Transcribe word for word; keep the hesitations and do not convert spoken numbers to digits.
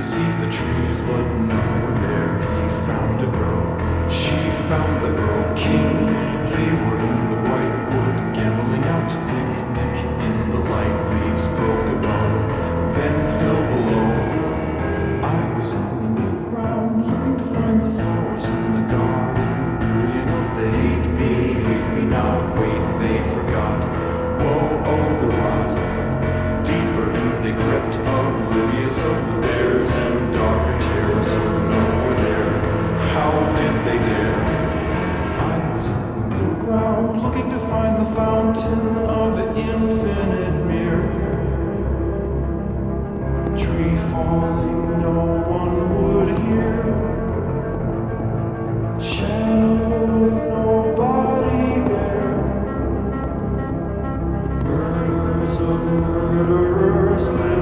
seek the trees, but none were there. He found a girl, she found the Earl King. They were in the white wood, gambling out to picnic. In the light, leaves broke above, then fell below. I was in the middle ground, looking to find the flowers in the garden, wearying of the hate me, hate me not, wait, they forgot. Woe, oh, the rot. Deeper in they crept, oblivious of the bears and darker tears. Oh, none were there. How did they dare? I was in the middle ground, looking to find the fountain of infinite mirror. Tree falling, no one would hear. Shadow of nobody there. Murders of murderers.